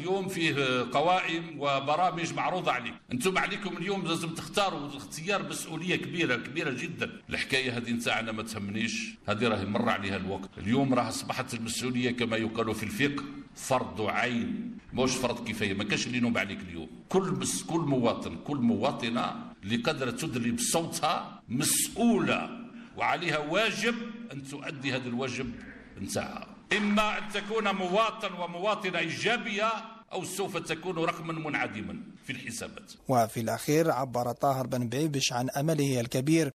اليوم فيه قوائم وبرامج معروضة عليك. أنتم عليكم اليوم لازم تختاروا اختيار مسؤولية كبيرة جدا. الحكاية هذه نتاعنا ما تهمنيش، هذه راه مر عليها الوقت. اليوم راه أصبحت المسؤولية كما يقال في الفقه فرض عين، مش فرض كفاية. ما كاش اللي ينوب عليك اليوم. كل مواطن، كل مواطنة اللي قدرت تدلي بصوتها مسؤولة وعليها واجب أن تؤدي هذا الواجب نتاعها. إما أن تكون مواطن ومواطنة إيجابية أو سوف تكون رقما منعدما في الحسابات. وفي الأخير عبر طاهر بن بعيبش عن أمله الكبير